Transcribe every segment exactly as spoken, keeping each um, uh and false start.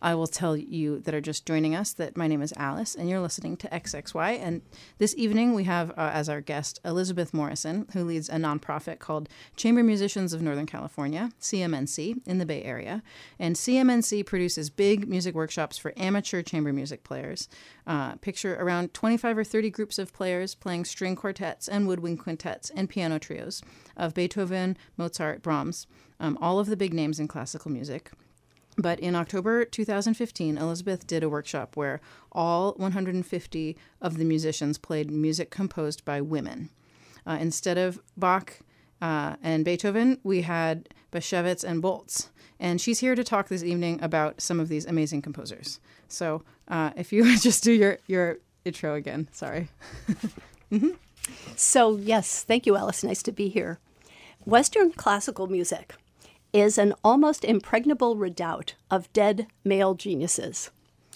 I will tell you that are just joining us that my name is Alice, and you're listening to X X Y. And this evening we have uh, as our guest Elizabeth Morrison, who leads a nonprofit called Chamber Musicians of Northern California, C M N C, in the Bay Area. And C M N C produces big music workshops for amateur chamber music players. Uh, picture around twenty-five or thirty groups of players playing string quartets and woodwind quintets and piano trios of Beethoven, Mozart, Brahms, um, all of the big names in classical music. But in October two thousand fifteen, Elizabeth did a workshop where all one hundred fifty of the musicians played music composed by women. Uh, instead of Bach uh, and Beethoven, we had Bashevis and Boltz. And she's here to talk this evening about some of these amazing composers. So uh, if you would just do your, your intro again. Sorry. mm-hmm. So, yes, thank you, Alice. Nice to be here. Western classical music is an almost impregnable redoubt of dead male geniuses.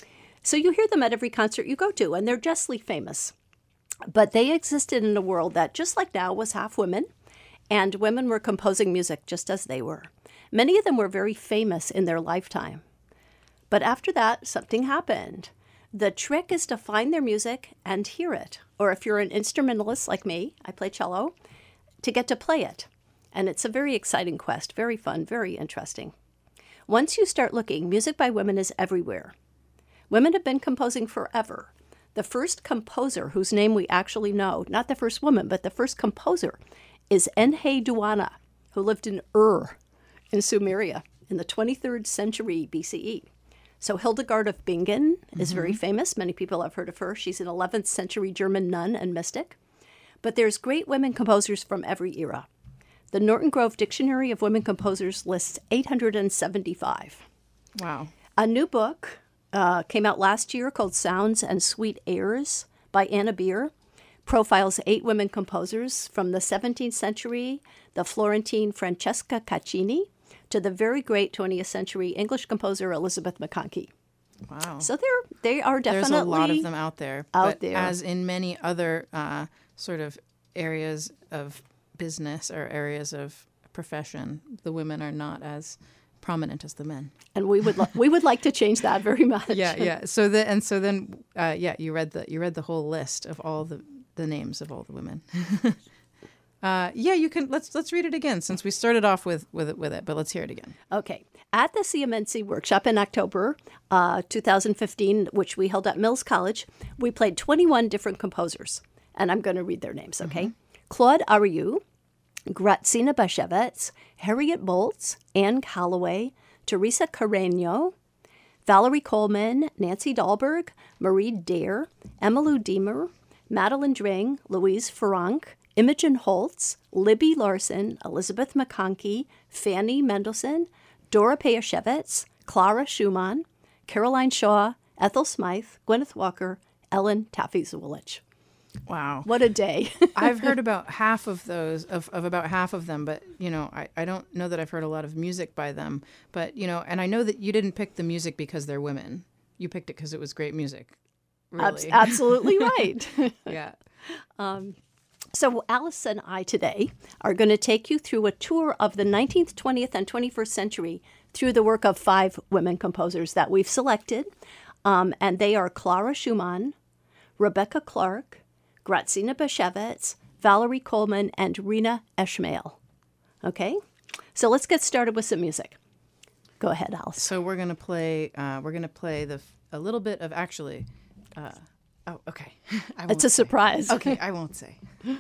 So you hear them at every concert you go to, and they're justly famous. But they existed in a world that, just like now, was half women, and women were composing music just as they were. Many of them were very famous in their lifetime. But after that, something happened. The trick is to find their music and hear it. Or if you're an instrumentalist like me, I play cello, to get to play it. And it's a very exciting quest, very fun, very interesting. Once you start looking, music by women is everywhere. Women have been composing forever. The first composer whose name we actually know, not the first woman, but the first composer, is Enheduanna, who lived in Ur in Sumeria in the twenty-third century B C E. So Hildegard of Bingen mm-hmm. is very famous. Many people have heard of her. She's an eleventh century German nun and mystic. But there's great women composers from every era. The Norton Grove Dictionary of Women Composers lists eight hundred seventy-five. Wow. A new book uh, came out last year called Sounds and Sweet Airs by Anna Beer. Profiles eight women composers from the seventeenth century, the Florentine Francesca Caccini, to the very great twentieth century English composer Elizabeth McConkie. Wow. So they're, they are definitely There's a lot of them out there. Out but there. As in many other uh, sort of areas of business or areas of profession, the women are not as prominent as the men. And we would lo- we would like to change that very much. Yeah, yeah. So the and so then uh, yeah, you read the you read the whole list of all the, the names of all the women. uh, yeah, you can let's let's read it again since we started off with with it with it, but let's hear it again. Okay. At the C M N C workshop in October uh, two thousand fifteen, which we held at Mills College, we played twenty-one different composers, and I'm going to read their names. Okay. Mm-hmm. Claude Ariou, Gratzina Bashevis, Harriet Boltz, Anne Calloway, Teresa Carreño, Valerie Coleman, Nancy Dahlberg, Marie Dare, Emmylou Deemer, Madeline Dring, Louise Franck, Imogen Holtz, Libby Larson, Elizabeth McConkie, Fanny Mendelssohn, Dora Peyashevitz, Clara Schumann, Caroline Shaw, Ethel Smythe, Gwyneth Walker, Ellen Taffy Zulich. Wow. What a day. I've heard about half of those, of, of about half of them, but, you know, I, I don't know that I've heard a lot of music by them. But, you know, and I know that you didn't pick the music because they're women. You picked it because it was great music. Really. Ab- absolutely right. Yeah. Um, so Alice and I today are going to take you through a tour of the nineteenth, twentieth, and twenty-first century through the work of five women composers that we've selected. Um, and they are Clara Schumann, Rebecca Clark, Gratzina Bashevis, Valerie Coleman, and Rena Eshmael. Okay? So let's get started with some music. Go ahead, Alice. So we're going to play, uh, we're going to play the a little bit of actually, uh, oh, okay. I won't it's a say. surprise. Okay, I won't say.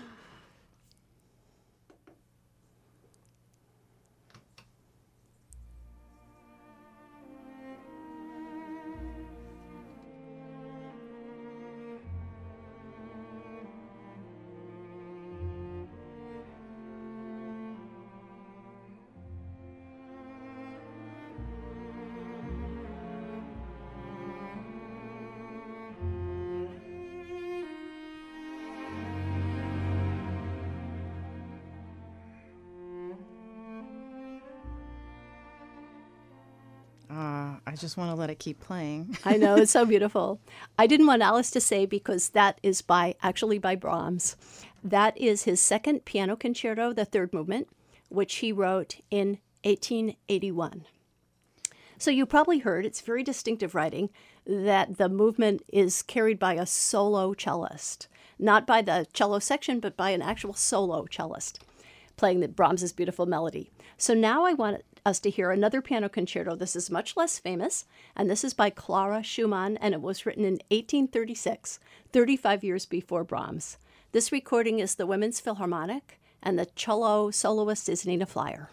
Uh, I just want to let it keep playing. I know, it's so beautiful. I didn't want Alice to say because that is by actually by Brahms. That is his second piano concerto, the third movement, which he wrote in eighteen eighty-one. So you probably heard, it's very distinctive writing, that the movement is carried by a solo cellist. Not by the cello section, but by an actual solo cellist playing the Brahms's beautiful melody. So now I want us to hear another piano concerto. This is much less famous, and this is by Clara Schumann, and it was written in eighteen thirty-six, thirty-five years before Brahms. This recording is the Women's Philharmonic, and the cello soloist is Nina Flyer.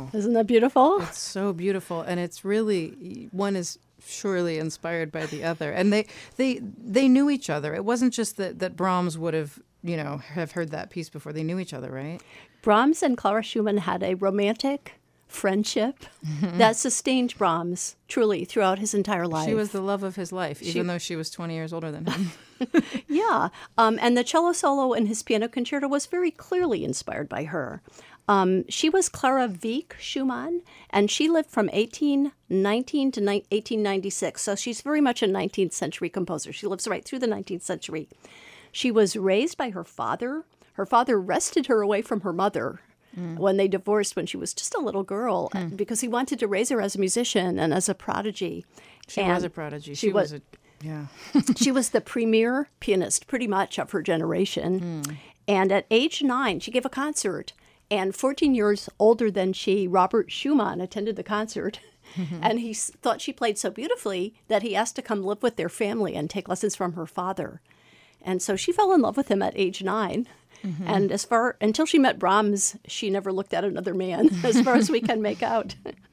Isn't that beautiful? It's so beautiful, and it's really, one is surely inspired by the other, and they they they knew each other. It wasn't just that that Brahms would have, you know, have heard that piece before. They knew each other, right? Brahms and Clara Schumann had a romantic friendship that sustained Brahms truly throughout his entire life. She was the love of his life, even She- though she was twenty years older than him. Yeah, um, and the cello solo in his piano concerto was very clearly inspired by her. Um, she was Clara Wieck Schumann, and she lived from eighteen nineteen to ni- eighteen ninety-six, so she's very much a nineteenth century composer. She lives right through the nineteenth century. She was raised by her father. Her father wrested her away from her mother when they divorced when she was just a little girl uh, because he wanted to raise her as a musician and as a prodigy. She And was a prodigy. She, she was, was- a yeah. She was the premier pianist pretty much of her generation. And at age nine, she gave a concert. And fourteen years older than she, Robert Schumann, attended the concert. And he s- thought she played so beautifully that he asked to come live with their family and take lessons from her father. And so she fell in love with him at age nine. And as far until she met Brahms, she never looked at another man, as far as we can make out.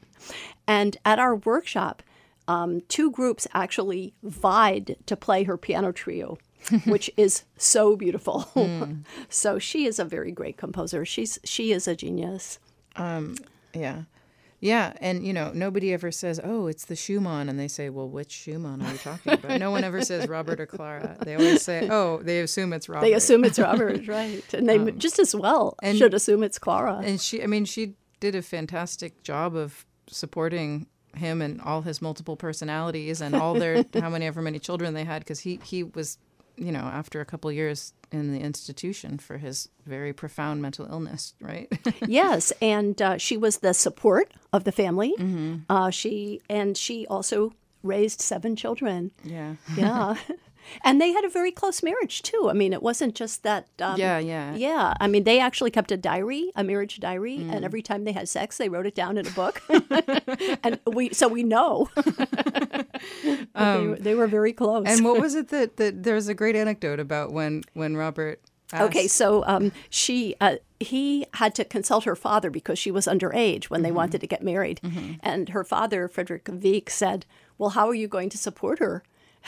And at our workshop, um, two groups actually vied to play her piano trio, which is so beautiful. So she is a very great composer. She's she is a genius. Yeah. Yeah. And, you know, nobody ever says, oh, it's the Schumann. And they say, well, which Schumann are you talking about? No one ever says Robert or Clara. They always say, oh, they assume it's Robert. They assume it's Robert, right? And they just as well and- should assume it's Clara. And she, I mean, she did a fantastic job of supporting him and all his multiple personalities and all their, how many, ever many children they had. Because he, he was, you know, after a couple years in the institution for his very profound mental illness, right? Yes, and uh, she was the support of the family. Uh, she and she also raised seven children. yeah. Yeah, and they had a very close marriage too. I mean, it wasn't just that. Um, Yeah, yeah. Yeah, I mean, they actually kept a diary, a marriage diary, and every time they had sex, they wrote it down in a book. And we, so we know that they, were- they were very close. And what was it that, that there was a great anecdote about when, when Robert asked, Okay, so um, she, uh, he had to consult her father because she was underage when they wanted to get married, and her father, Frederick Wieck, said, "Well, how are you going to support her?"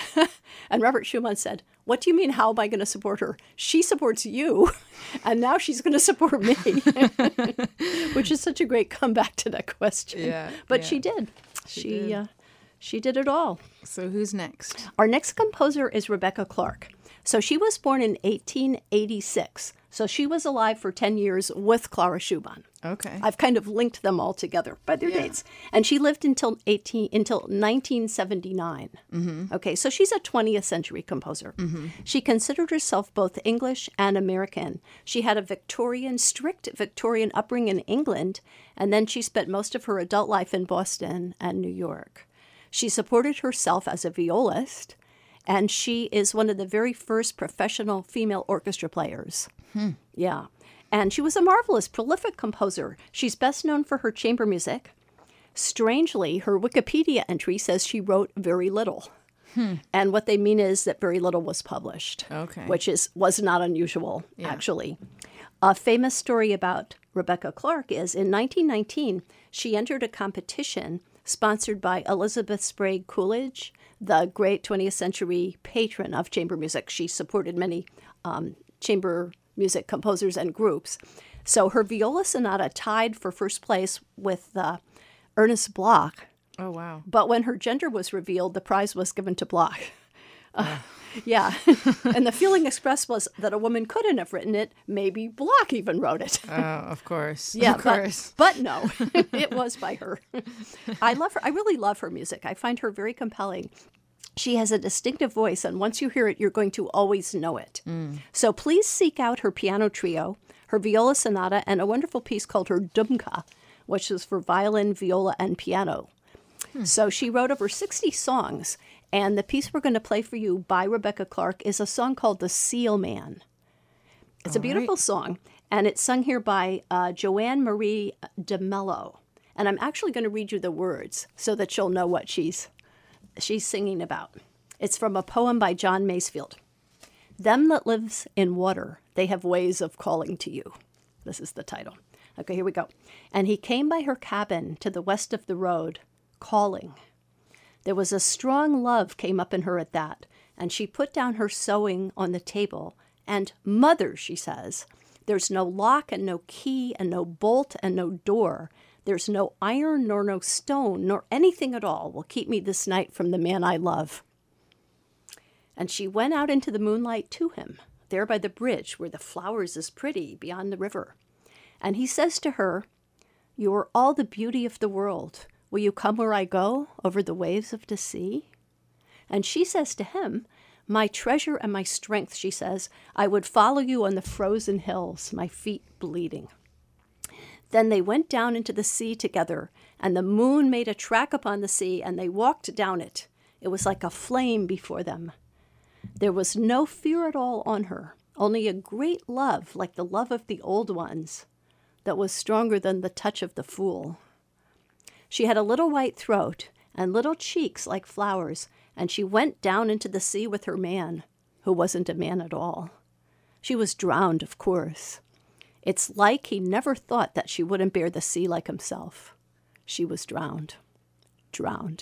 And Robert Schumann said, "What do you mean? How am I going to support her? She supports you, and now she's going to support me," which is such a great comeback to that question. Yeah, but yeah. she did. She She did. Uh, she did it all. So who's next? Our next composer is Rebecca Clark. So she was born in eighteen eighty-six. So she was alive for ten years with Clara Schumann. Okay. I've kind of linked them all together by their Yeah. dates. And she lived until eighteen until nineteen seventy-nine. Mm-hmm. Okay, so she's a twentieth century composer. Mm-hmm. She considered herself both English and American. She had a Victorian, strict Victorian upbringing in England, and then she spent most of her adult life in Boston and New York. She supported herself as a violist, and she is one of the very first professional female orchestra players. Hmm. Yeah. And she was a marvelous, prolific composer. She's best known for her chamber music. Strangely, her Wikipedia entry says she wrote very little. Hmm. And what they mean is that very little was published, Okay. which is was not unusual, Yeah. actually. A famous story about Rebecca Clark is in nineteen nineteen, she entered a competition sponsored by Elizabeth Sprague Coolidge, the great twentieth century patron of chamber music. She supported many um, chamber music composers and groups. So her viola sonata tied for first place with uh, Ernest Bloch. Oh, wow. But when her gender was revealed, the prize was given to Bloch. Uh, yeah. And the feeling expressed was that a woman couldn't have written it. Maybe Bloch even wrote it. Oh, of course. Yeah, of course. But, but no, it was by her. I love her. I really love her music. I find her very compelling. She has a distinctive voice, and once you hear it, you're going to always know it. Mm. So please seek out her piano trio, her viola sonata, and a wonderful piece called her Dumka, which is for violin, viola, and piano. Hmm. So she wrote over sixty songs, and the piece we're going to play for you by Rebecca Clark is a song called The Seal Man. It's All a beautiful right. song, and it's sung here by uh, Joanne Marie de Mello. And I'm actually going to read you the words so that you'll know what she's she's singing about. It's from a poem by John Masefield. Them that lives in water, they have ways of calling to you. This is the title. Okay, here we go. And he came by her cabin to the west of the road, calling. There was a strong love came up in her at that, and she put down her sewing on the table. And, Mother, she says, there's no lock and no key and no bolt and no door. There's no iron nor no stone nor anything at all will keep me this night from the man I love. And she went out into the moonlight to him, there by the bridge where the flowers is pretty beyond the river. And he says to her, you are all the beauty of the world. Will you come where I go, over the waves of the sea? And she says to him, my treasure and my strength, she says, I would follow you on the frozen hills, my feet bleeding. Then they went down into the sea together, and the moon made a track upon the sea, and they walked down it. It was like a flame before them. There was no fear at all on her, only a great love like the love of the old ones that was stronger than the touch of the fool. She had a little white throat and little cheeks like flowers, and she went down into the sea with her man, who wasn't a man at all. She was drowned, of course. It's like he never thought that she wouldn't bear the sea like himself. She was drowned, drowned.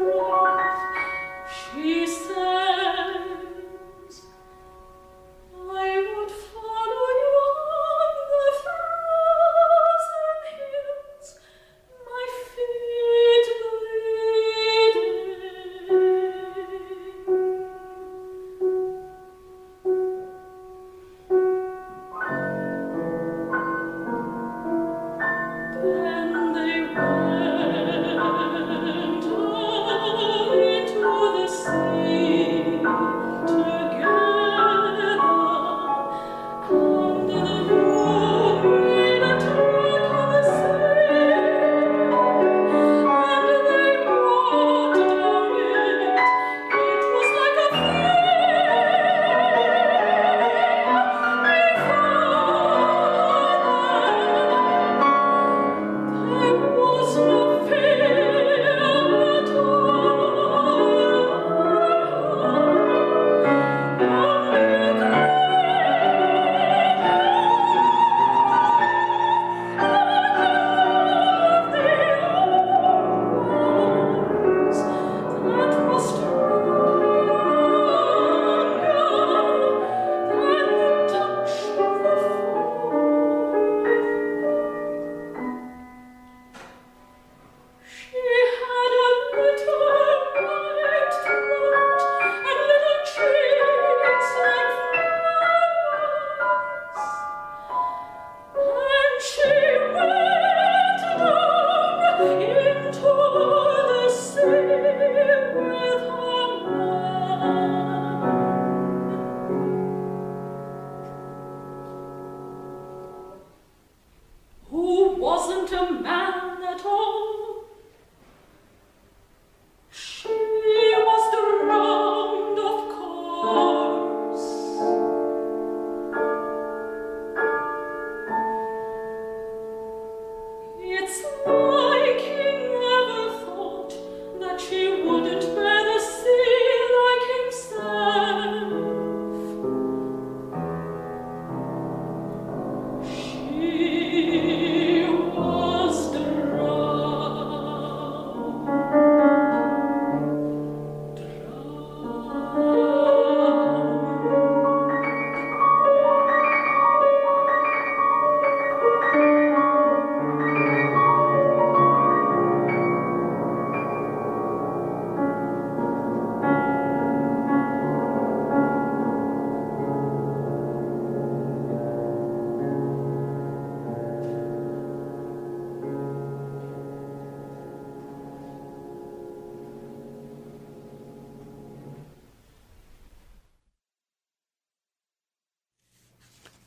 She says,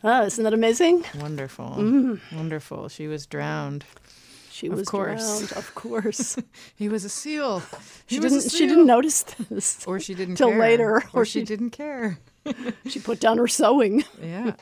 Oh, isn't that amazing? Wonderful. Mm. Wonderful. She was drowned. She of was course. drowned, of course. He was a seal. He She was didn't. a seal. She didn't notice this, Or she didn't till care. later, Or, or she, she- didn't care. She put down her sewing. Yeah.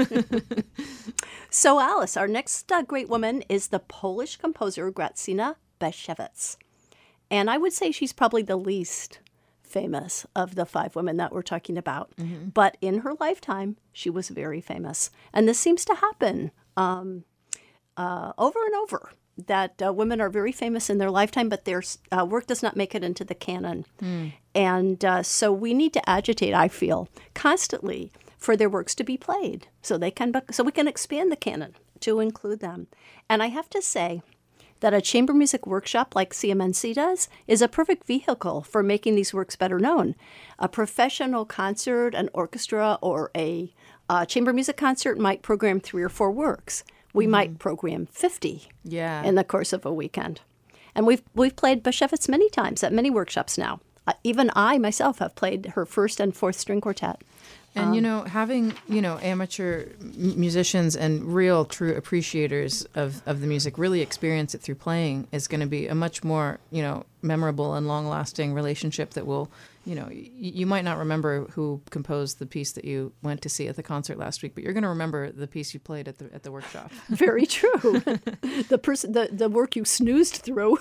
So, Alice, our next uh, great woman is the Polish composer Grażyna Basiewicz, and I would say she's probably the least famous of the five women that we're talking about. Mm-hmm. But in her lifetime, she was very famous, and this seems to happen um, uh, over and over. That uh, women are very famous in their lifetime, but their uh, work does not make it into the canon. Mm. And uh, so we need to agitate, I feel, constantly for their works to be played, so they can, so we can expand the canon to include them. And I have to say that a chamber music workshop like C M N C does is a perfect vehicle for making these works better known. A professional concert, an orchestra, or a uh, chamber music concert might program three or four works. We mm-hmm. might program fifty yeah. in the course of a weekend. And we've we've played Basiewicz many times at many workshops now. Uh, even I myself have played her first and fourth string quartet. And, um, you know, having, you know, amateur m- musicians and real true appreciators of, of the music really experience it through playing is going to be a much more, you know, memorable and long-lasting relationship that will, you know, y- you might not remember who composed the piece that you went to see at the concert last week, but you're going to remember the piece you played at the at the workshop. Very true. the person, the, the work you snoozed through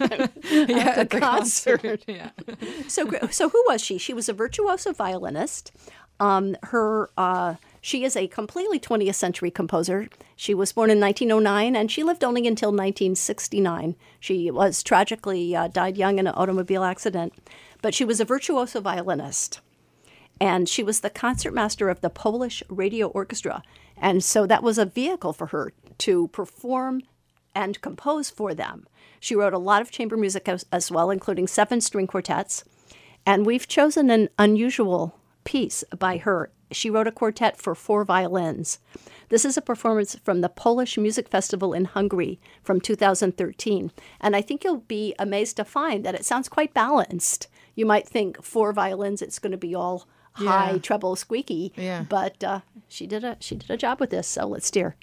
yeah, at the, at the concert. concert. Yeah. So, so who was she? She was a virtuoso violinist. Um, her, uh, she is a completely twentieth century composer. She was born in nineteen oh nine, and she lived only until nineteen sixty-nine. She was tragically uh, died young in an automobile accident, but she was a virtuoso violinist, and she was the concertmaster of the Polish Radio Orchestra, and so that was a vehicle for her to perform and compose for them. She wrote a lot of chamber music as, as well, including seven string quartets, and we've chosen an unusual piece by her. She wrote a quartet for four violins. This is a performance from the Polish Music Festival in Hungary from two thousand thirteen. And I think you'll be amazed to find that it sounds quite balanced. You might think four violins, it's going to be all high, yeah. treble, squeaky. Yeah. But uh, she did a she did a job with this, so let's steer.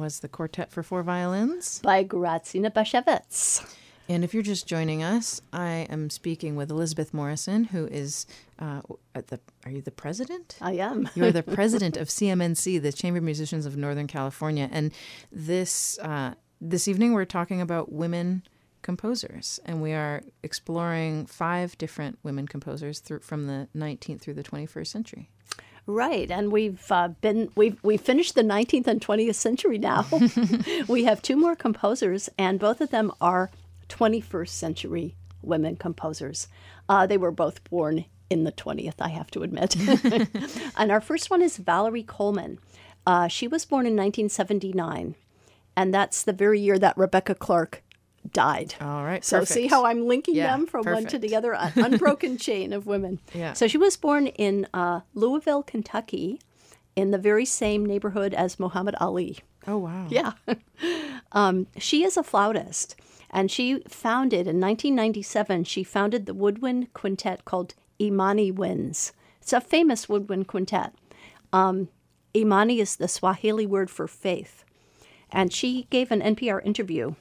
was The Quartet for Four Violins by Grazina Bashevitz. And if you're just joining us, I am speaking with Elizabeth Morrison, who is uh, at the. Are you the president? I am. You are the president of C M N C, the Chamber of Musicians of Northern California. And this uh, this evening, we're talking about women composers, and we are exploring five different women composers through, from the nineteenth through the twenty-first century. Right, and we've uh, been we've we finished the nineteenth and twentieth century now. We have two more composers, and both of them are twenty-first century women composers. Uh, they were both born in the twentieth, I have to admit. And our first one is Valerie Coleman. Uh, she was born in nineteen seventy-nine, and that's the very year that Rebecca Clark died. All right, so perfect. see how I'm linking Yeah, them from perfect. one to the other, an unbroken chain of women. Yeah. So she was born in uh, Louisville, Kentucky, in the very same neighborhood as Muhammad Ali. Oh, wow. Yeah. um, she is a flautist, and she founded, in nineteen ninety-seven, she founded the woodwind quintet called Imani Winds. It's a famous woodwind quintet. Um, Imani is the Swahili word for faith. And she gave an N P R interview.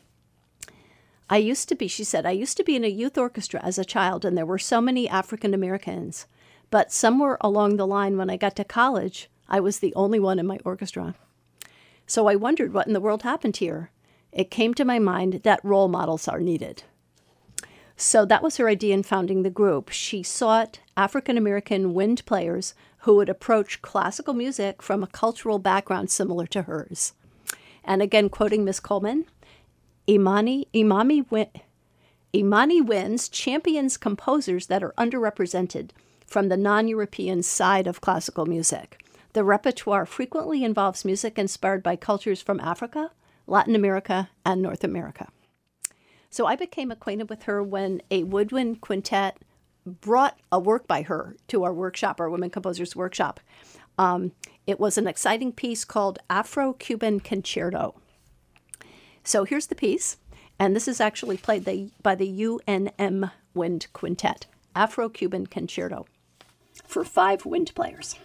I used to be, she said, I used to be in a youth orchestra as a child, and there were so many African Americans. But somewhere along the line, when I got to college, I was the only one in my orchestra. So I wondered what in the world happened here. It came to my mind that role models are needed. So that was her idea in founding the group. She sought African American wind players who would approach classical music from a cultural background similar to hers. And again, quoting Miss Coleman, Imani, Imami, Win, Imani Winds champions composers that are underrepresented from the non-European side of classical music. The repertoire frequently involves music inspired by cultures from Africa, Latin America, and North America. So I became acquainted with her when a woodwind quintet brought a work by her to our workshop, our Women Composers Workshop. Um, it was an exciting piece called Afro-Cuban Concerto. So here's the piece, and this is actually played the, by the U N M Wind Quintet, Afro-Cuban Concerto, for five wind players.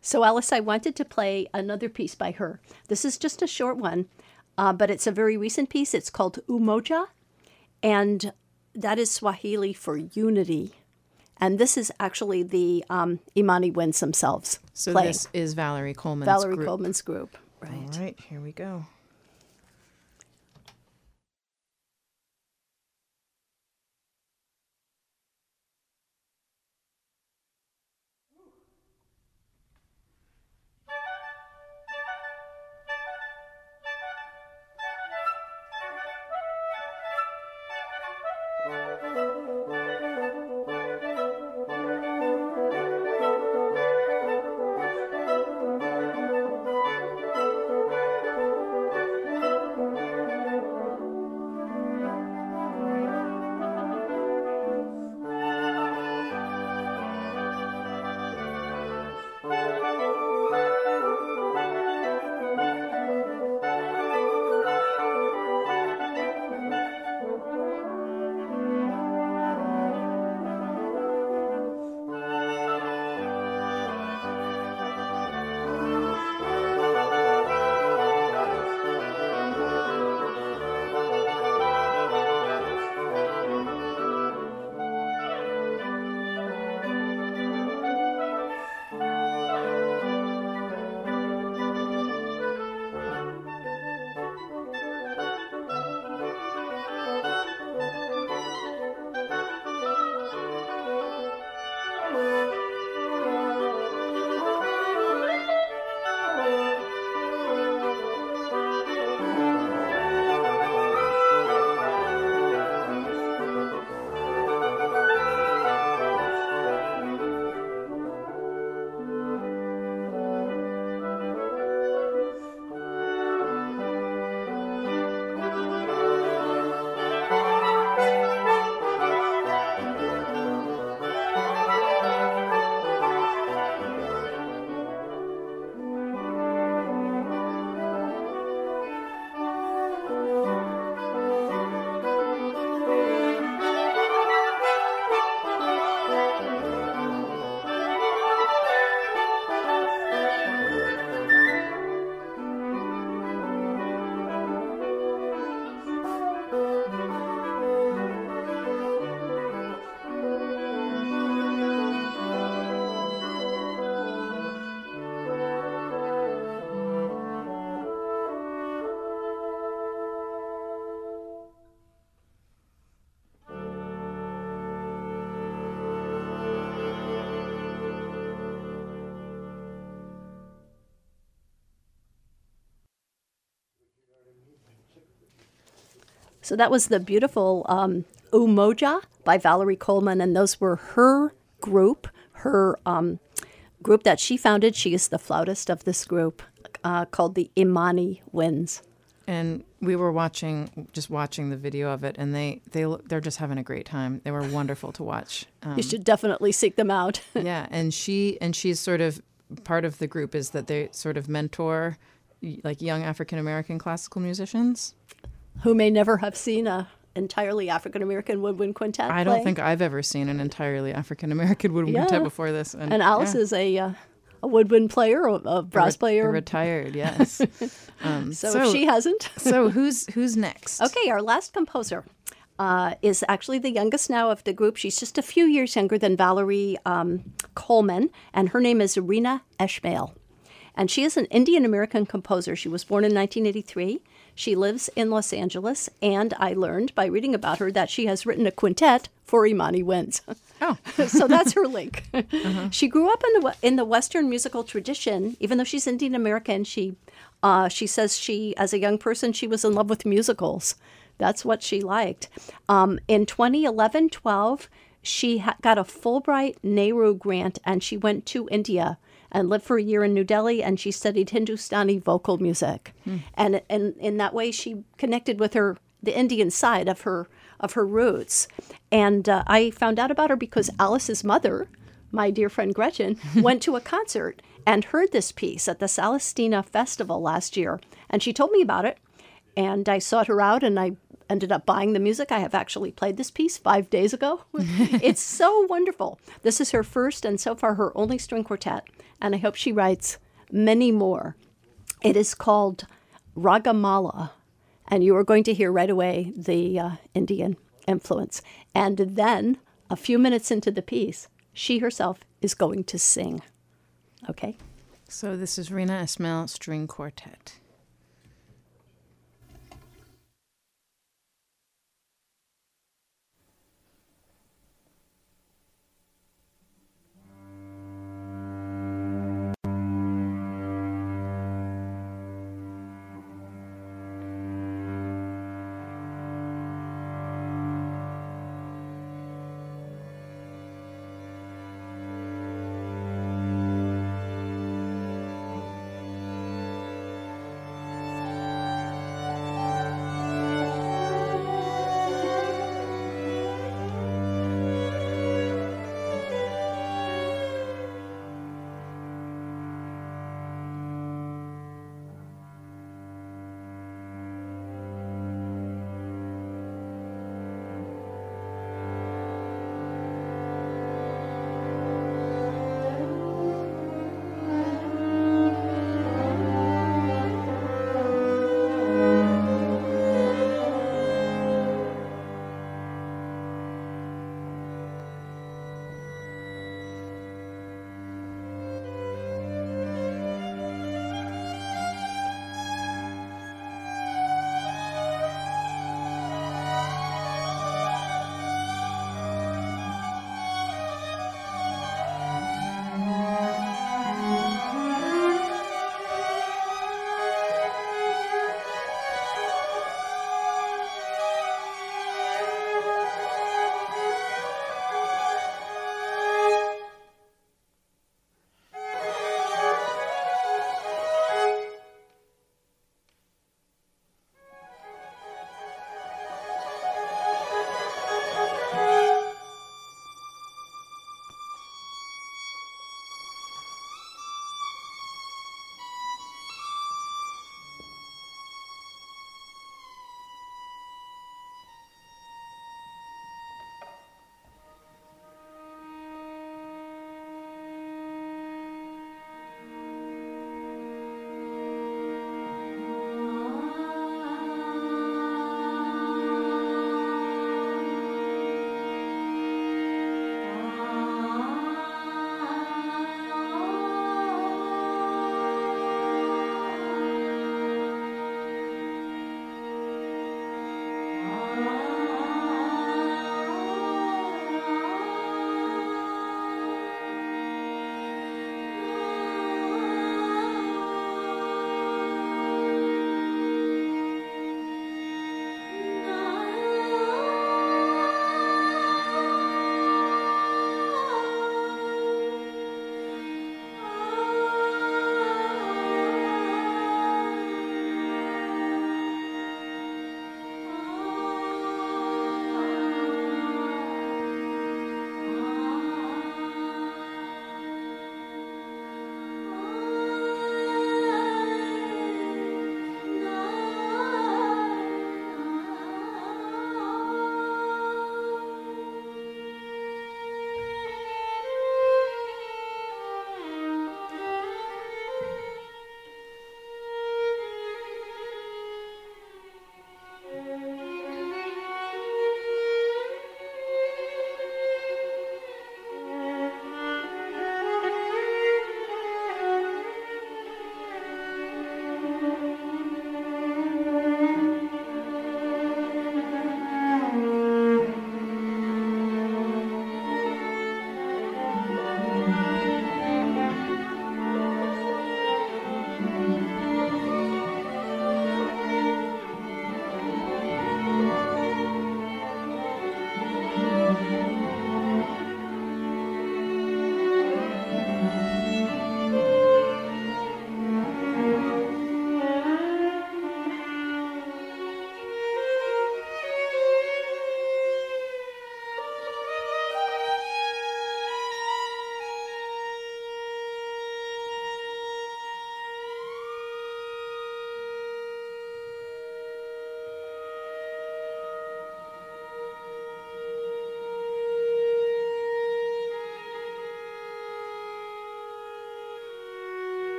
So, Alice, I wanted to play another piece by her. This is just a short one, uh, but it's a very recent piece. It's called Umoja, and that is Swahili for unity. And this is actually the um, Imani Winds themselves So playing. this is Valerie Coleman's Valerie group. Coleman's group. Right. All right, here we go. So that was the beautiful um, Umoja by Valerie Coleman, and those were her group, her um, group that she founded. She is the flautist of this group uh, called the Imani Winds. And we were watching, just watching the video of it, and they they they're just having a great time. They were wonderful to watch. Um, You should definitely seek them out. yeah, and she and she's sort of part of the group is that they sort of mentor like young African American classical musicians who may never have seen a entirely African American woodwind quintet. I don't play. think I've ever seen an entirely African American woodwind Yeah. quintet before this. And, And Alice yeah. is a uh, a woodwind player, a, a brass A re- player. a retired, yes. Um, so, if she hasn't. so who's who's next? Okay, our last composer uh, is actually the youngest now of the group. She's just a few years younger than Valerie um, Coleman, and her name is Rena Eshmail. And she is an Indian-American composer. She was born in nineteen eighty-three. She lives in Los Angeles, and I learned by reading about her that she has written a quintet for Imani Winds. Oh. So that's her link. Uh-huh. She grew up in the in the Western musical tradition. Even though she's Indian American, she uh, she says she, as a young person, she was in love with musicals. That's what she liked. Um, in twenty eleven twelve, she ha- got a Fulbright Nehru grant, and she went to India and lived for a year in New Delhi, and she studied Hindustani vocal music. Hmm. And, and in that way, she connected with her the Indian side of her of her roots. And uh, I found out about her because Alice's mother, my dear friend Gretchen, went to a concert and heard this piece at the Celestina Festival last year. And she told me about it, and I sought her out, and I ended up buying the music. I have actually played this piece five days ago. It's so wonderful. This is her first and so far her only string quartet, and I hope she writes many more. It is called Ragamala, and you are going to hear right away the uh, Indian influence. And then, a few minutes into the piece, she herself is going to sing. Okay? So this is Rina Ismail String Quartet.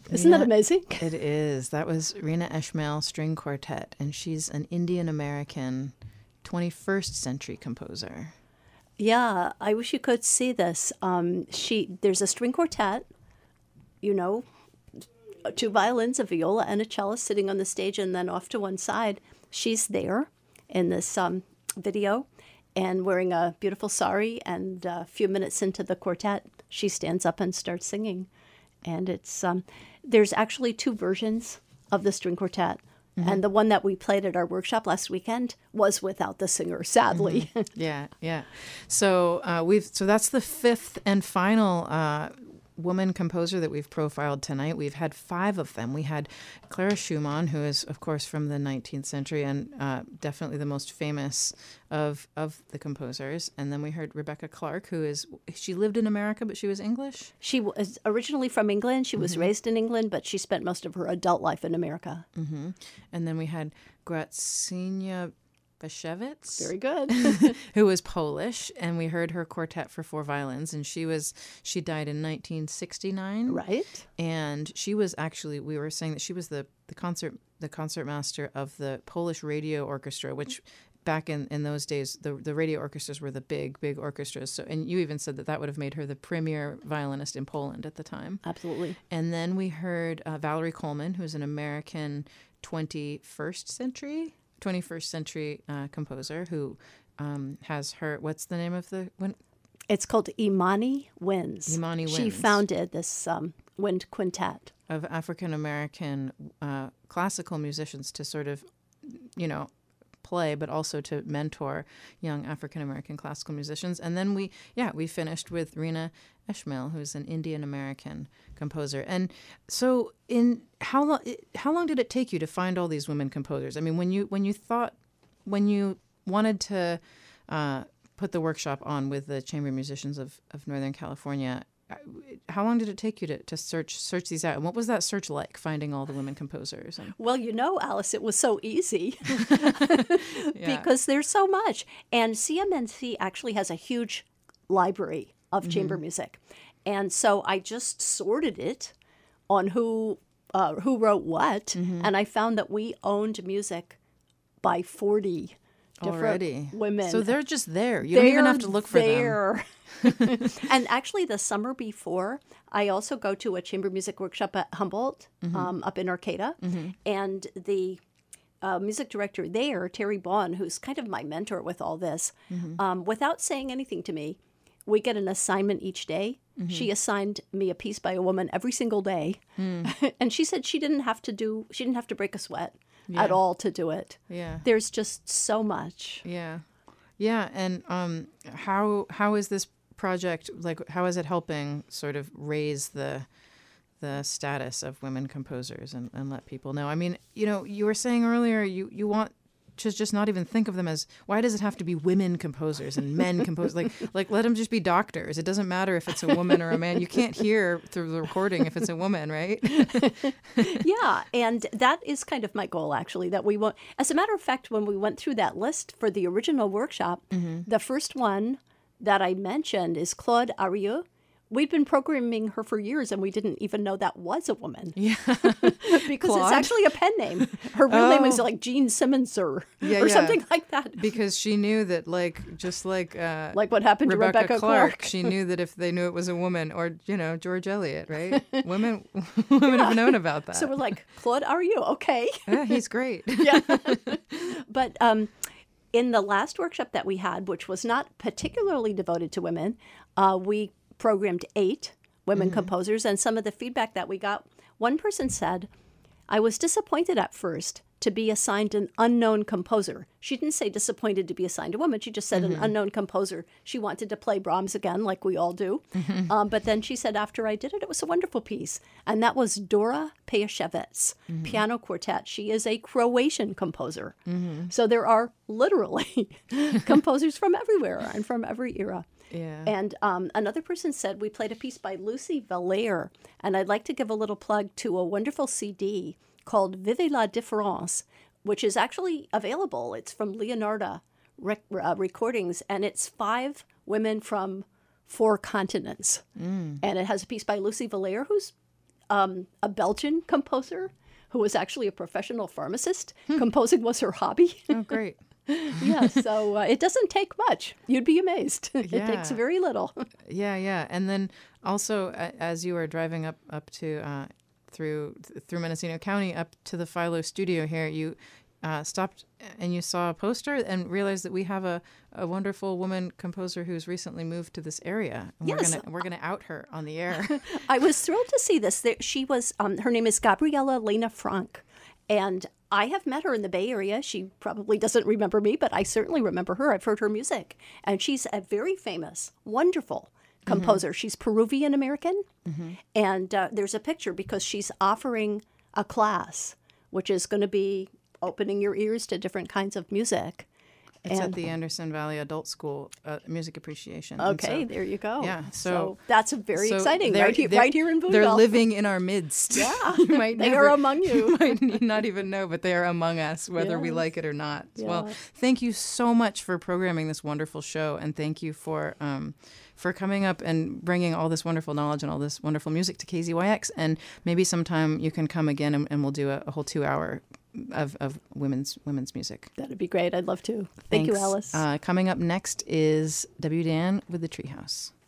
Isn't Rina, that amazing? It is. That was Rina Esmail String Quartet, and she's an Indian-American twenty-first century composer. Yeah, I wish you could see this. Um, she There's a string quartet, you know, two violins, a viola, and a cello sitting on the stage, and then off to one side, she's there in this um, video and wearing a beautiful sari, and a few minutes into the quartet, she stands up and starts singing. And it's um, there's actually two versions of the string quartet. Mm-hmm. And the one that we played at our workshop last weekend was without the singer, sadly. Mm-hmm. Yeah, yeah. So uh, we've so that's the fifth and final uh, woman composer that we've profiled tonight. We've had five of them. We had Clara Schumann, who is, of course, from the nineteenth century and uh, definitely the most famous of of the composers. And then we heard Rebecca Clark, who is, she lived in America, but she was English? She was originally from England. She was mm-hmm. raised in England, but she spent most of her adult life in America. Mm-hmm. And then we had Grażyna Baszewicz, very good, who was Polish, and we heard her quartet for four violins, and she was she died in nineteen sixty-nine, right? And she was actually, we were saying that she was the the concert the concertmaster of the Polish Radio Orchestra, which back in, in those days the the radio orchestras were the big big orchestras. So, and you even said that that would have made her the premier violinist in Poland at the time. Absolutely. And then we heard uh, Valerie Coleman, who's an American twenty-first century. twenty-first century uh, composer who um, has her, what's the name of the when? It's called Imani Winds. Imani Winds. She founded this um, wind quintet of African American uh, classical musicians to sort of, you know, play, but also to mentor young African American classical musicians. And then we, yeah, we finished with Rina Esmail, who's an Indian American composer. And so, in how long? How long did it take you to find all these women composers? I mean, when you when you thought when you wanted to uh, put the workshop on with the chamber musicians of, of Northern California, how long did it take you to, to search search these out? And what was that search like, finding all the women composers? And... Well, you know, Alice, it was so easy because there's so much. And C M N C actually has a huge library of mm-hmm. chamber music. And so I just sorted it on who uh, who wrote what. Mm-hmm. And I found that we owned music by forty different already women. So they're just there. You they're don't even have to look for there. them. And actually, the summer before, I also go to a chamber music workshop at Humboldt, mm-hmm. um, up in Arcata. Mm-hmm. And the uh, music director there, Terry Baughan, who's kind of my mentor with all this, mm-hmm. um, without saying anything to me, we get an assignment each day. Mm-hmm. She assigned me a piece by a woman every single day. Mm. And she said she didn't have to do, she didn't have to break a sweat yeah. at all to do it. Yeah. There's just so much. Yeah. Yeah. And um, how how is this project, like, how is it helping sort of raise the the status of women composers and, and let people know? I mean, you know, you were saying earlier you, you want to just not even think of them as, why does it have to be women composers and men composers? Like, like let them just be doctors. It doesn't matter if it's a woman or a man. You can't hear through the recording if it's a woman, right? Yeah, and that is kind of my goal, actually, that we want. As a matter of fact, when we went through that list for the original workshop, mm-hmm. the first one that I mentioned is Claude Arieux. We'd been programming her for years, and we didn't even know that was a woman. Yeah, because Claude? It's actually a pen name. Her real oh. name is like Jean Simmons or, yeah, or yeah. something like that. Because she knew that, like, just like uh, like what happened Rebecca to Rebecca Clark, Clark. She knew that if they knew it was a woman, or you know, George Eliot, right? Women, women yeah. have known about that. So we're like, Claude Arieux, okay? Yeah, he's great. Yeah, but. Um, In the last workshop that we had, which was not particularly devoted to women, uh, we programmed eight women mm-hmm. composers. And some of the feedback that we got, one person said, I was disappointed at first to be assigned an unknown composer. She didn't say disappointed to be assigned a woman. She just said mm-hmm. an unknown composer. She wanted to play Brahms again, like we all do. Mm-hmm. Um, but then she said after I did it, it was a wonderful piece. And that was Dora Pejashevets, mm-hmm. piano quartet. She is a Croatian composer. Mm-hmm. So there are literally composers from everywhere and from every era. Yeah. And um, another person said we played a piece by Lucy Valère. And I'd like to give a little plug to a wonderful C D called Vive la Différence, which is actually available. It's from Leonarda rec- uh, Recordings, and it's five women from four continents. Mm. And it has a piece by Lucy Valère, who's um, a Belgian composer who was actually a professional pharmacist. Composing was her hobby. Oh, great. Yeah, so uh, it doesn't take much. You'd be amazed. It Yeah. takes very little. Yeah, yeah. And then also, uh, as you were driving up up to uh, through through Mendocino County up to the Philo studio here, you uh, stopped and you saw a poster and realized that we have a, a wonderful woman composer who's recently moved to this area. And Yes. we're gonna we're gonna out her on the air. I was thrilled to see this. There- She was, um, her name is Gabriela Lena Frank, and I have met her in the Bay Area. She probably doesn't remember me, but I certainly remember her. I've heard her music, and she's a very famous, wonderful composer. She's Peruvian American, and uh, there's a picture because she's offering a class, which is going to be opening your ears to different kinds of music. It's And- at the Anderson Valley Adult School, uh, Music Appreciation. And Okay, so- there you go. Yeah, so, so- that's very so exciting. they're- Right here, they're- right here in Boonville. They're living in our midst. Yeah, You might they never- are among you. might not even know, but they are among us, whether we Yes. like it or not. Well, Yes. thank you so much for programming this wonderful show, and thank you for um, for coming up and bringing all this wonderful knowledge and all this wonderful music to K Z Y X. And maybe sometime you can come again, and, and we'll do a, a whole two hour of, of women's women's music. That'd be great. I'd love to. Thank you, Thanks. Alice. Uh, coming up next is W. Dan with the Treehouse.